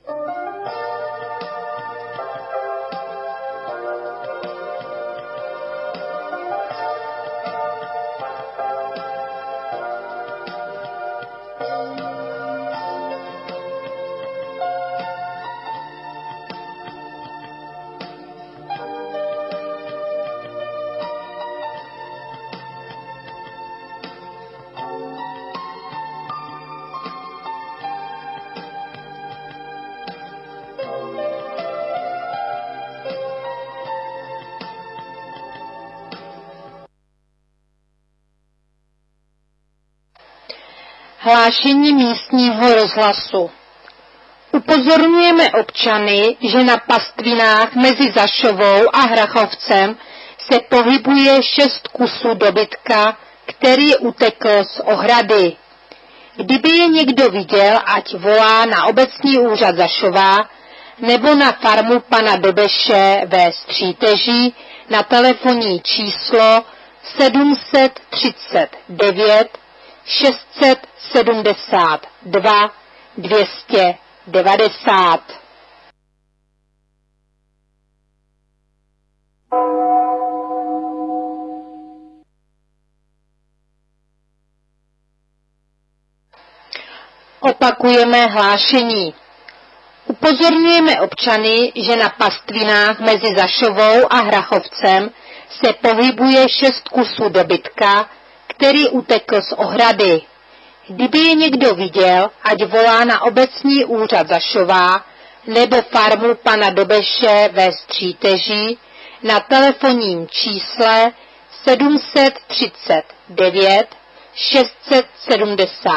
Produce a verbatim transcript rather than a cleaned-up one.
Hlášení místního rozhlasu. Upozorňujeme občany, že na pastvinách mezi Zašovou a Hrachovcem se pohybuje šest kusů dobytka, který utekl z ohrady. Kdyby je někdo viděl, ať volá na obecní úřad Zašová nebo na farmu pana Dobeše ve Stříteží na telefonní číslo sedm set třicet devět šest set sedmdesát dva dvě stě devadesát. Opakujeme hlášení. Upozorňujeme občany, že na pastvinách mezi Zašovou a Hrachovcem se pohybuje šest kusů dobytka, který utekl z ohrady. Kdyby je někdo viděl, ať volá na obecní úřad Zašová nebo farmu pana Dobeše ve Stříteží na telefonním čísle sedm set třicet devět šest set sedmdesát